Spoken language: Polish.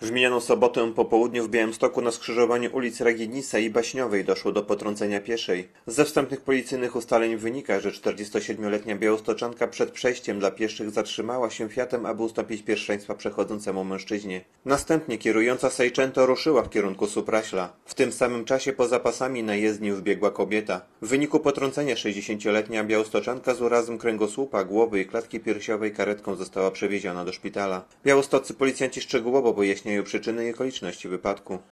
W minioną sobotę po południu w Białymstoku na skrzyżowaniu ulic Reginisa i Baśniowej doszło do potrącenia pieszej. Ze wstępnych policyjnych ustaleń wynika, że 47-letnia białostoczanka przed przejściem dla pieszych zatrzymała się Fiatem, aby ustąpić pierwszeństwa przechodzącemu mężczyźnie. Następnie kierująca Seicento ruszyła w kierunku Supraśla. W tym samym czasie poza pasami na jezdnię wbiegła kobieta. W wyniku potrącenia 60-letnia białostoczanka z urazem kręgosłupa, głowy i klatki piersiowej karetką została przewieziona do szpitala. Białostoccy policjanci szczegółowo wyjaśniają przyczyny i okoliczności wypadku.